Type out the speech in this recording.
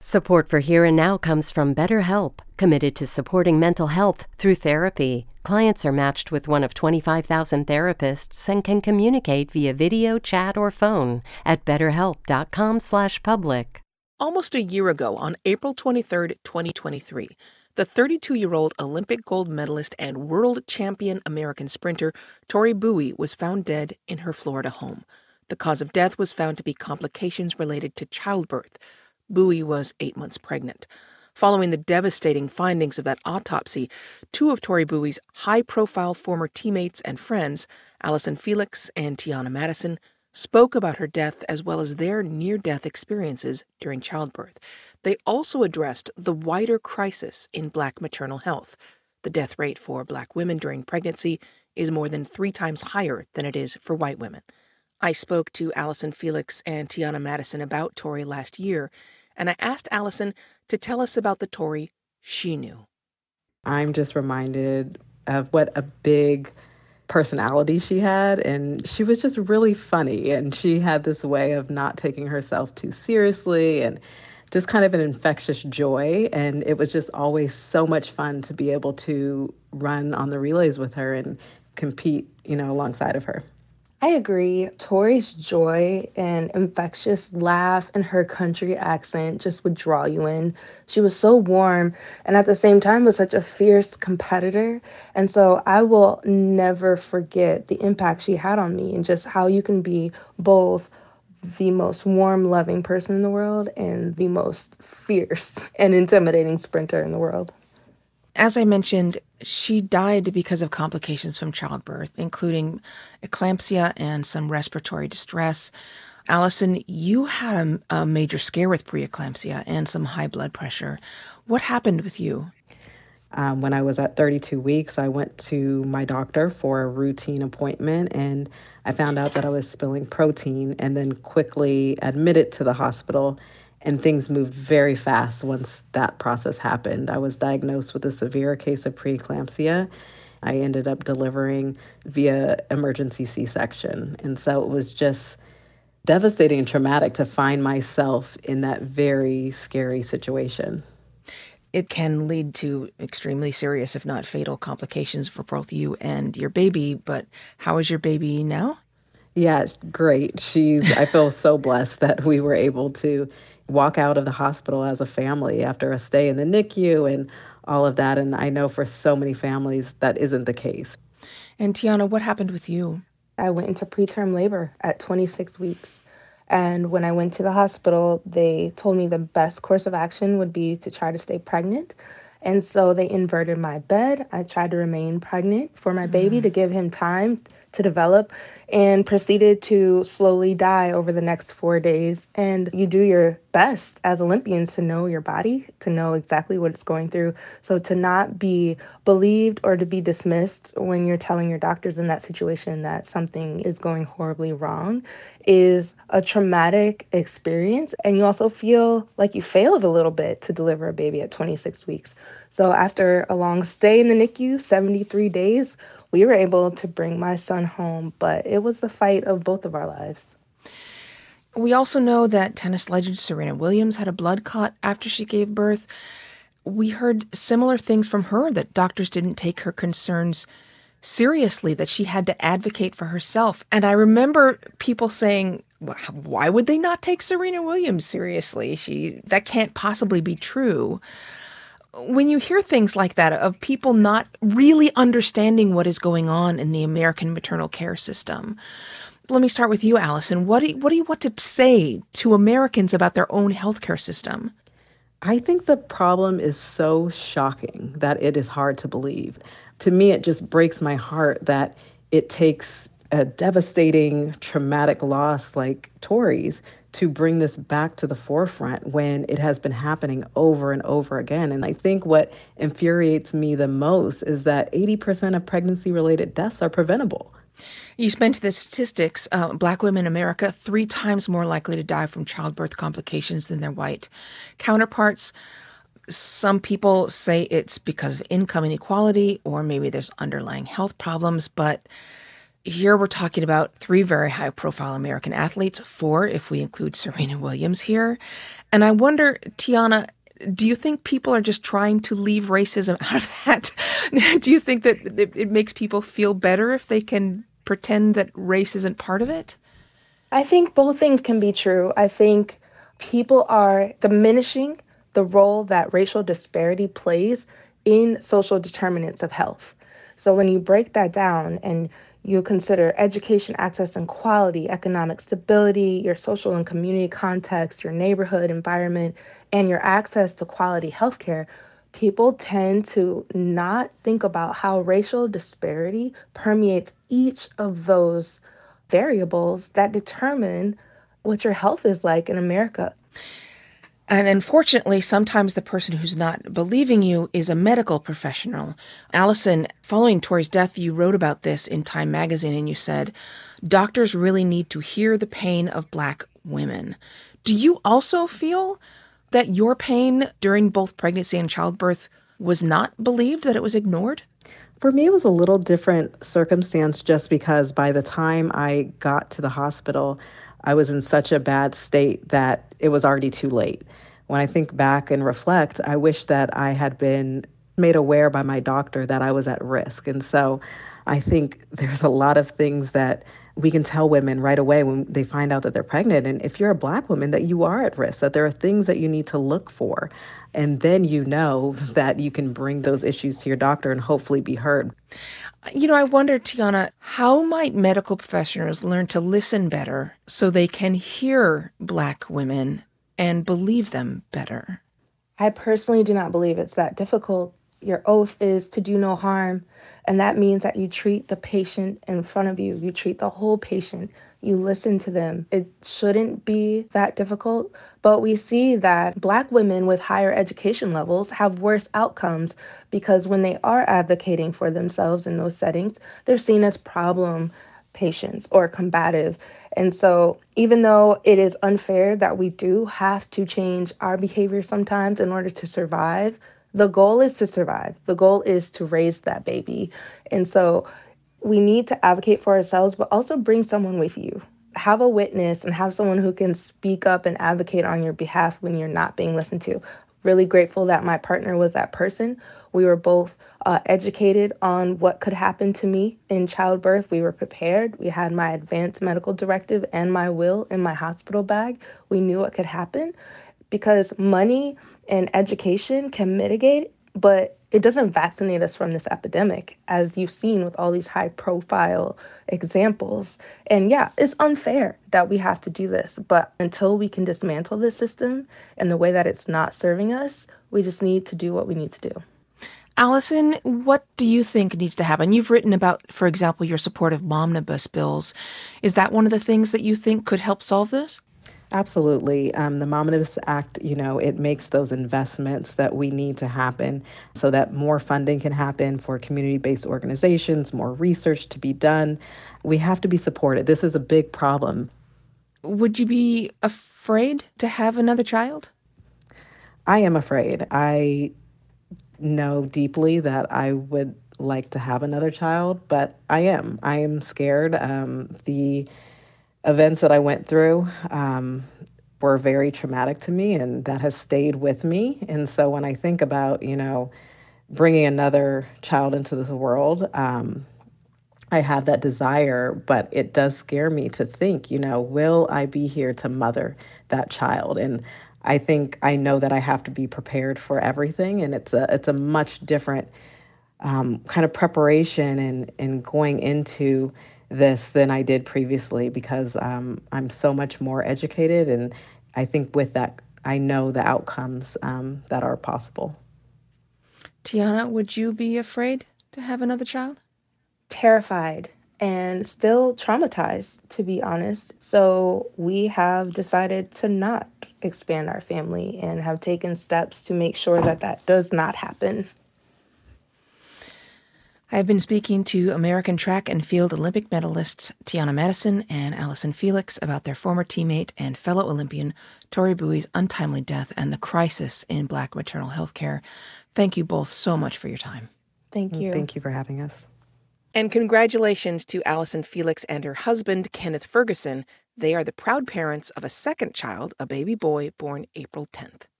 Support for Here and Now comes from BetterHelp, committed to supporting mental health through therapy. Clients are matched with one of 25,000 therapists and can communicate via video, chat, or phone at betterhelp.com/public. Almost a year ago, on April 23, 2023, the 32-year-old Olympic gold medalist and world champion American sprinter Tori Bowie was found dead in her Florida home. The cause of death was found to be complications related to childbirth. Bowie was 8 months pregnant. Following the devastating findings of that autopsy, two of Tori Bowie's high-profile former teammates and friends, Allison Felix and Tiana Madison, spoke about her death as well as their near-death experiences during childbirth. They also addressed the wider crisis in Black maternal health. The death rate for Black women during pregnancy is more than 3 times higher than it is for white women. I spoke to Allison Felix and Tiana Madison about Tori last year, and I asked Allison to tell us about the Tori she knew. I'm just reminded of what a big personality she had, and she was just really funny, and she had this way of not taking herself too seriously and just kind of an infectious joy, and it was just always so much fun to be able to run on the relays with her and compete, alongside of her. I agree. Tori's joy and infectious laugh and her country accent just would draw you in. She was so warm and at the same time was such a fierce competitor. And so I will never forget the impact she had on me and just how you can be both the most warm, loving person in the world and the most fierce and intimidating sprinter in the world. As I mentioned, she died because of complications from childbirth, including eclampsia and some respiratory distress. Allison, you had a major scare with preeclampsia and some high blood pressure. What happened with you? When I was at 32 weeks, I went to my doctor for a routine appointment, and I found out that I was spilling protein and then quickly admitted to the hospital. And things moved very fast once that process happened. I was diagnosed with a severe case of preeclampsia. I ended up delivering via emergency C-section. And so it was just devastating and traumatic to find myself in that very scary situation. It can lead to extremely serious, if not fatal, complications for both you and your baby. But how is your baby now? Yeah, it's great. I feel so blessed that we were able to walk out of the hospital as a family after a stay in the NICU and all of that. And I know for so many families that isn't the case. And Tiana, what happened with you? I went into preterm labor at 26 weeks. And when I went to the hospital, they told me the best course of action would be to try to stay pregnant. And so they inverted my bed. I tried to remain pregnant for my baby to give him time to develop and proceeded to slowly die over the next 4 days. And you do your best as Olympians to know your body, to know exactly what it's going through. So to not be believed or to be dismissed when you're telling your doctors in that situation that something is going horribly wrong is a traumatic experience. And you also feel like you failed a little bit to deliver a baby at 26 weeks. So after a long stay in the NICU, 73 days, we were able to bring my son home, but it was the fight of both of our lives. We also know that tennis legend Serena Williams had a blood clot after she gave birth. We heard similar things from her, that doctors didn't take her concerns seriously, that she had to advocate for herself. And I remember people saying, why would they not take Serena Williams seriously? That can't possibly be true. When you hear things like that of people not really understanding what is going on in the American maternal care system, let me start with you, Allison. What do you want to say to Americans about their own healthcare system? I think the problem is so shocking that it is hard to believe. To me, it just breaks my heart that it takes a devastating, traumatic loss like Tori's to bring this back to the forefront when it has been happening over and over again. And I think what infuriates me the most is that 80% of pregnancy-related deaths are preventable. You mentioned the statistics. Black women in America, 3 times more likely to die from childbirth complications than their white counterparts. Some people say it's because of income inequality, or maybe there's underlying health problems, but Here we're talking about 3 very high-profile American athletes, 4 if we include Serena Williams here. And I wonder, Tiana, do you think people are just trying to leave racism out of that? Do you think that it makes people feel better if they can pretend that race isn't part of it? I think both things can be true. I think people are diminishing the role that racial disparity plays in social determinants of health. So when you break that down and you consider education, access, and quality, economic stability, your social and community context, your neighborhood environment, and your access to quality healthcare, people tend to not think about how racial disparity permeates each of those variables that determine what your health is like in America. And unfortunately, sometimes the person who's not believing you is a medical professional. Allison, following Tory's death, you wrote about this in Time magazine and you said, doctors really need to hear the pain of Black women. Do you also feel that your pain during both pregnancy and childbirth was not believed, that it was ignored? For me, it was a little different circumstance just because by the time I got to the hospital, I was in such a bad state that it was already too late. When I think back and reflect, I wish that I had been made aware by my doctor that I was at risk. And so I think there's a lot of things that we can tell women right away when they find out that they're pregnant. And if you're a Black woman, that you are at risk, that there are things that you need to look for. And then you know that you can bring those issues to your doctor and hopefully be heard. I wonder, Tiana, how might medical professionals learn to listen better so they can hear Black women and believe them better? I personally do not believe it's that difficult. Your oath is to do no harm, and that means that you treat the patient in front of you. You treat the whole patient. You listen to them. It shouldn't be that difficult, but we see that Black women with higher education levels have worse outcomes because when they are advocating for themselves in those settings, they're seen as problem patients or combative. And so even though it is unfair that we do have to change our behavior sometimes in order to survive, the goal is to survive. The goal is to raise that baby. And so we need to advocate for ourselves, but also bring someone with you. Have a witness and have someone who can speak up and advocate on your behalf when you're not being listened to. Really grateful that my partner was that person. We were both educated on what could happen to me in childbirth. We were prepared. We had my advanced medical directive and my will in my hospital bag. We knew what could happen because money and education can mitigate, but it doesn't vaccinate us from this epidemic, as you've seen with all these high-profile examples. And yeah, it's unfair that we have to do this, but until we can dismantle this system and the way that it's not serving us, we just need to do what we need to do. Allison, what do you think needs to happen? You've written about, for example, your support of momnibus bills. Is that one of the things that you think could help solve this? Absolutely. The Momnibus Act, it makes those investments that we need to happen so that more funding can happen for community-based organizations, more research to be done. We have to be supported. This is a big problem. Would you be afraid to have another child? I am afraid. I know deeply that I would like to have another child, but I am scared. The events that I went through were very traumatic to me, and that has stayed with me. And so when I think about, bringing another child into this world, I have that desire, but it does scare me to think, will I be here to mother that child? And I think I know that I have to be prepared for everything, and it's a much different kind of preparation and going into this than I did previously because I'm so much more educated, and I think with that I know the outcomes that are possible. Tiana, would you be afraid to have another child? Terrified and still traumatized, to be honest. So we have decided to not expand our family and have taken steps to make sure that that does not happen. I have been speaking to American track and field Olympic medalists Tiana Madison and Allison Felix about their former teammate and fellow Olympian Tory Bouie's untimely death and the crisis in Black maternal health care. Thank you both so much for your time. Thank you. Thank you for having us. And congratulations to Allison Felix and her husband, Kenneth Ferguson. They are the proud parents of a second child, a baby boy born April 10th.